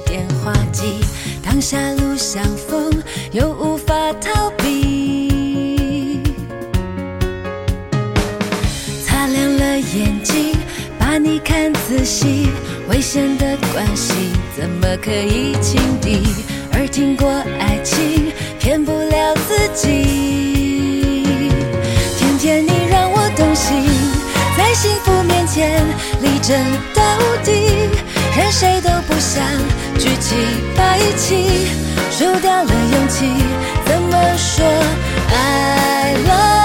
电话机，当下路相逢又无法逃避，擦亮了眼睛把你看仔细，危险的关系怎么可以轻敌？而听过爱情骗不了自己，天天你让我动心，在幸福面前力争到底，任谁都不想举起白旗，输掉了勇气怎么说 I love